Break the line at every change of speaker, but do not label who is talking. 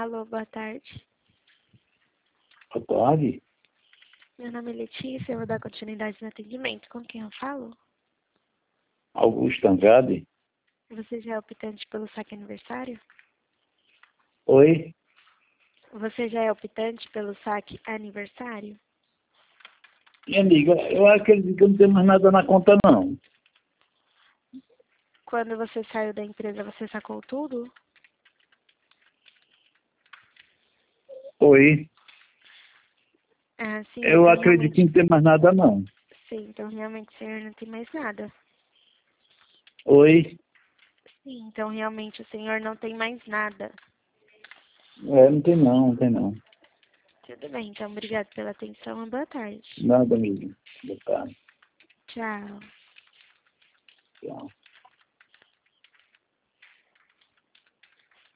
Alô, boa tarde.
Boa tarde.
Meu nome é Letícia, eu vou dar continuidade no atendimento. Com quem eu falo?
Augusto Andrade.
Você já é optante pelo saque aniversário?
Oi?
Você já é optante pelo saque aniversário?
Minha amiga, eu acredito que eu não tenho mais nada na conta, não.
Quando você saiu da empresa, você sacou tudo?
Oi?
Ah, sim,
Eu
então
acredito que
realmente...
não tem mais nada, não.
Sim, então realmente o senhor não tem mais nada.
Oi?
Sim, então realmente o senhor não tem mais nada.
Não tem não, não tem não.
Tudo bem, então obrigado pela atenção e boa tarde.
Nada, amiga. Boa tarde.
Tchau.